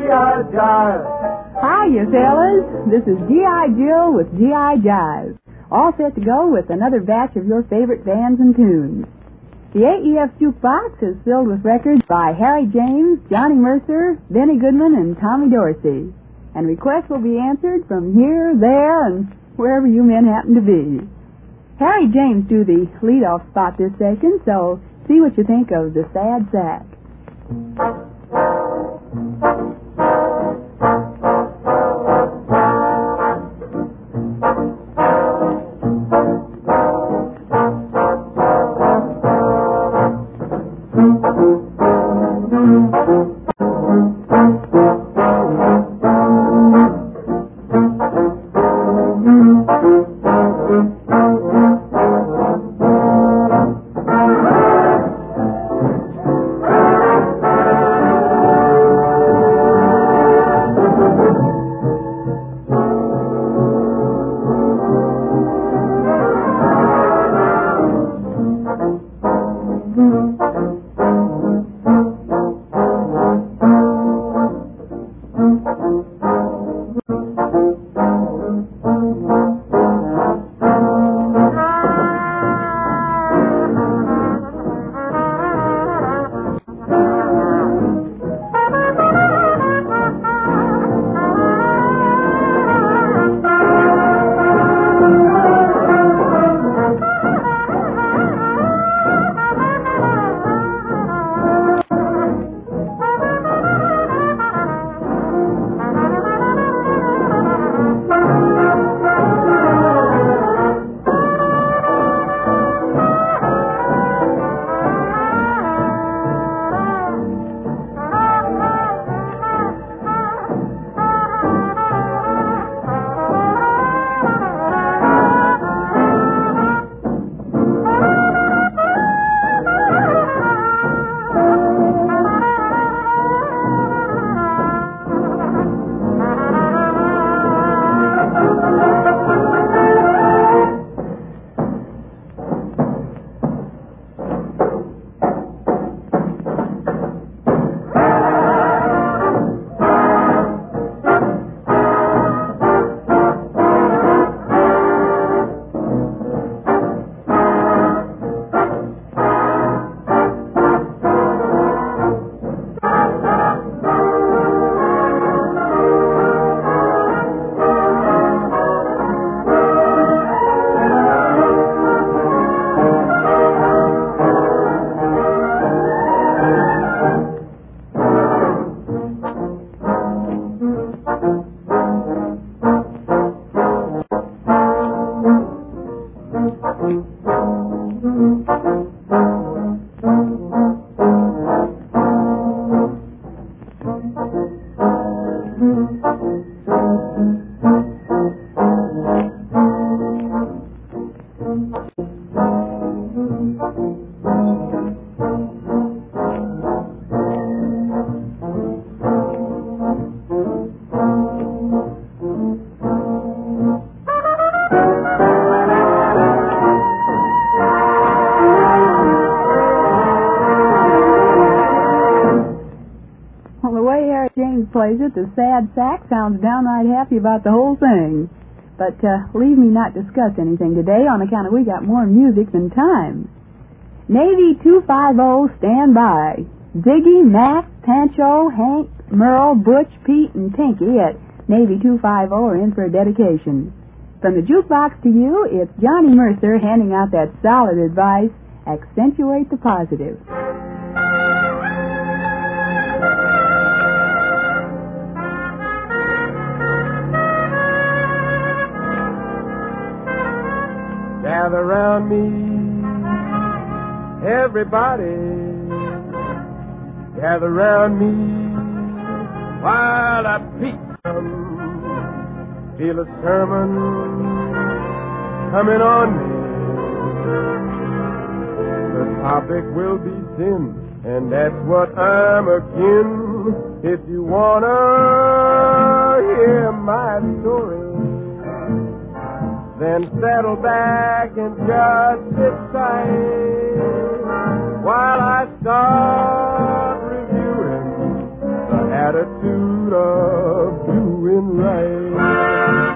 G.I. Jive. Hi, you fellas. This is G.I. Jill with G.I. Jive. All set to go with another batch of your favorite bands and tunes. The AEF Jukebox is filled with records by Harry James, Johnny Mercer, Benny Goodman, and Tommy Dorsey. And requests will be answered from here, there, and wherever you men happen to be. Harry James do the lead-off spot this session, so see what you think of the Sad Sack. Plays it, the Sad Sack sounds downright happy about the whole thing. But leave me not discuss anything today on account of we got more music than time. Navy 250, stand by. Ziggy, Mac, Pancho, Hank, Merle, Butch, Pete, and Tinky at Navy 250 are in for a dedication. From the jukebox to you, it's Johnny Mercer handing out that solid advice, accentuate the positive. Gather round me, everybody. Gather round me while I preach some. Feel a sermon coming on me. The topic will be sin, and that's what I'm akin. If you wanna hear my story, then settle back and just sit tight while I start reviewing the attitude of doing right.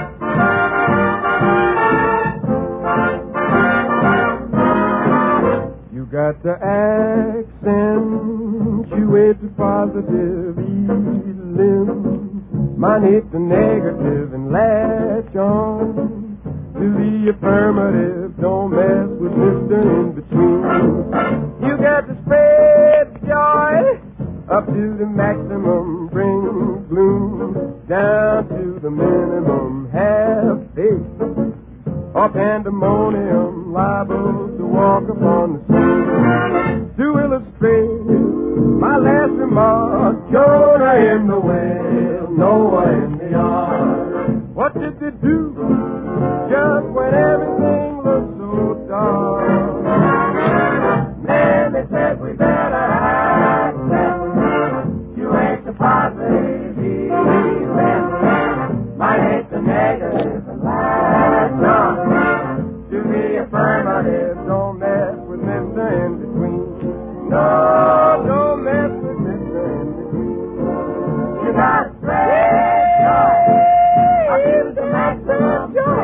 You got to accentuate the positive, eliminate the negative, and latch on to the affirmative. Don't mess with Mr. In-Between. You got to spread joy up to the maximum, bring gloom down to the minimum. Have faith or pandemonium, liable to walk upon the scene. To illustrate my last remark, Jonah in the whale, Noah in the ark. What did they do just when everything looked so dark? Man, they said we better act you ain't the positive, might hate the negative, and last on to the affirmative. Don't mess with Mr. In-Between. No, don't mess with Mr. In-Between. You got to spread joy. I'll give the maximum joy.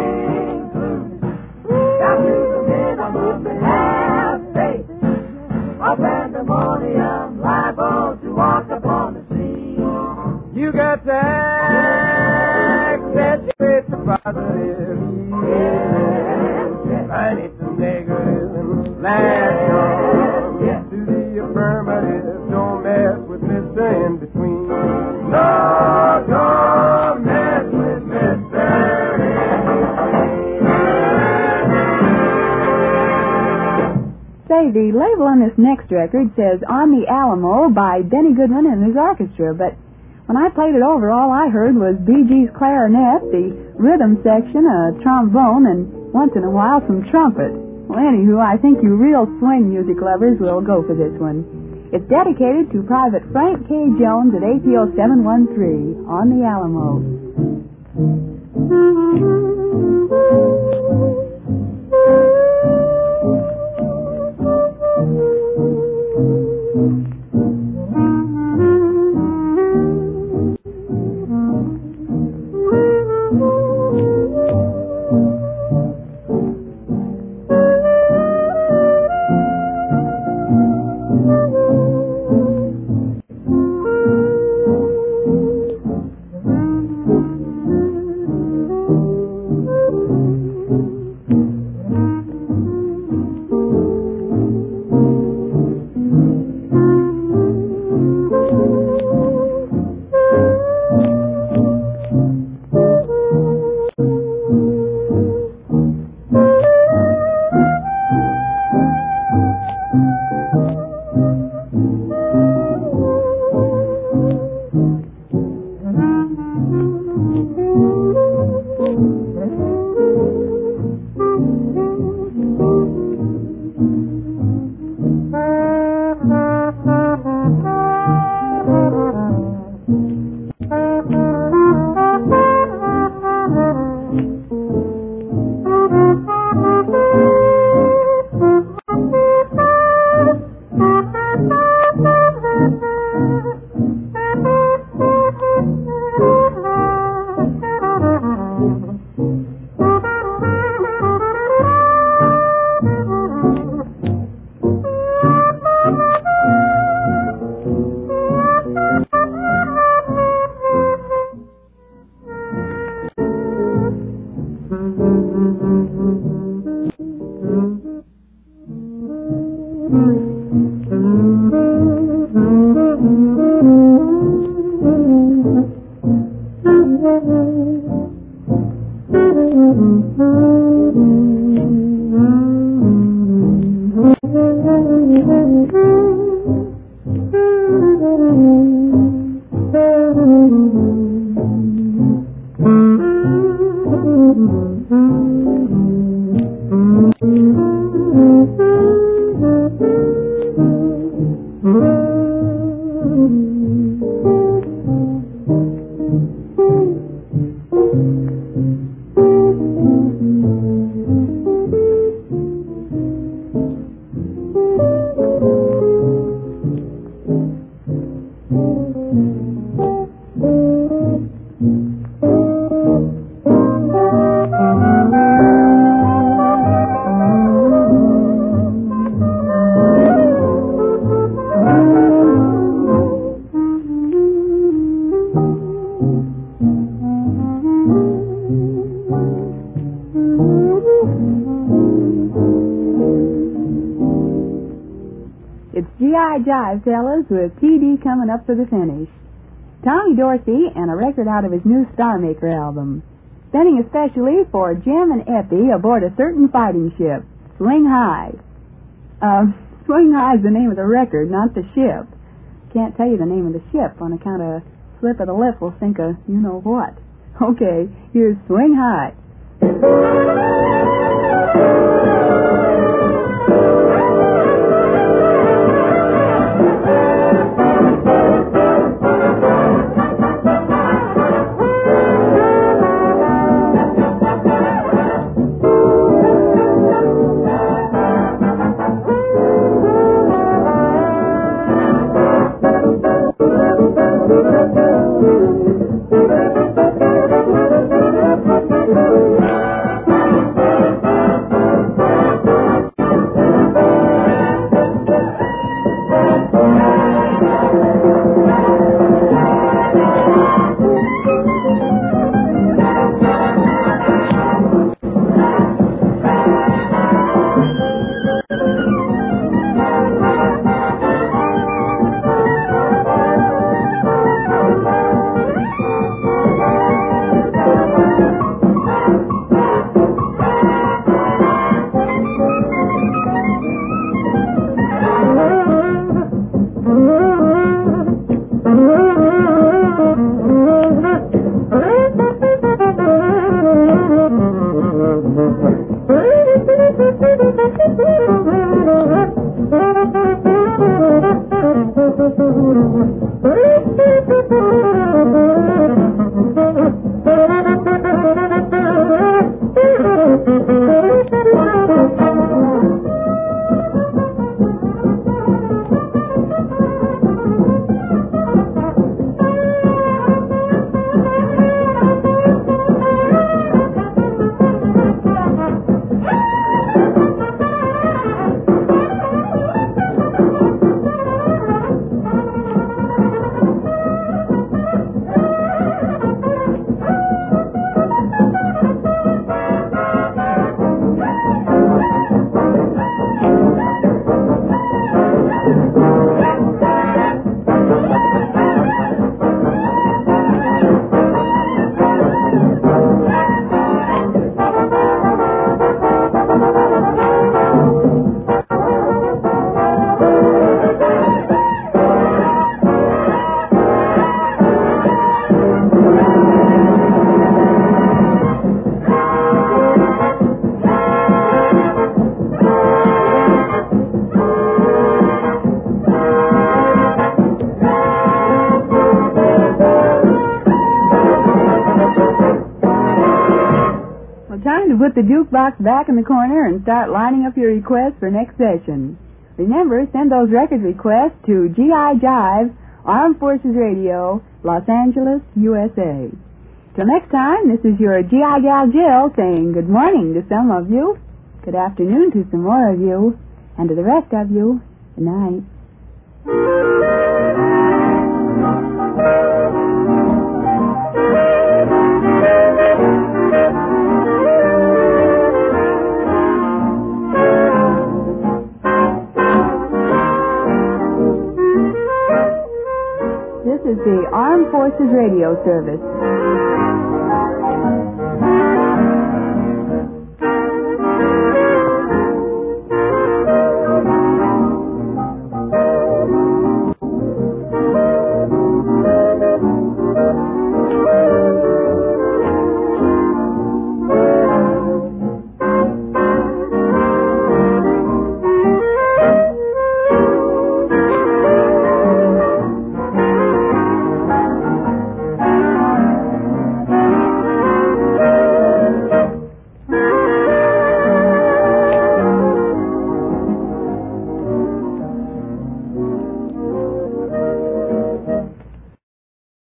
Down to the minimum and have faith. Or pandemonium, liable to walk upon the sea. You got to accentuate the positive. I need some negative and latch on to the affirmative. Don't mess with Mr. In-Between. No, don't mess with Mr. In-Between. Say, the label on this next record says On the Alamo by Benny Goodman and his orchestra, but when I played it over, all I heard was Bee Gees clarinet, the rhythm section, a trombone, and once in a while some trumpet. Well, anywho, I think you real swing music lovers will go for this one. It's dedicated to Private Frank K. Jones at APO 713 on the Alamo. G.I. Jive, fellas, with TD coming up for the finish. Tommy Dorsey and a record out of his new Star Maker album. Sending especially for Jim and Effie aboard a certain fighting ship, Swing High. Swing High is the name of the record, not the ship. Can't tell you the name of the ship on account of slip of the lip will think of you-know-what. Okay, here's Swing High. Put the jukebox back in the corner and start lining up your requests for next session. Remember, send those record requests to G.I. Jive, Armed Forces Radio, Los Angeles, USA. Till next time, this is your G.I. Gal Jill saying good morning to some of you, good afternoon to some more of you, and to the rest of you, good night. This is the Armed Forces Radio Service.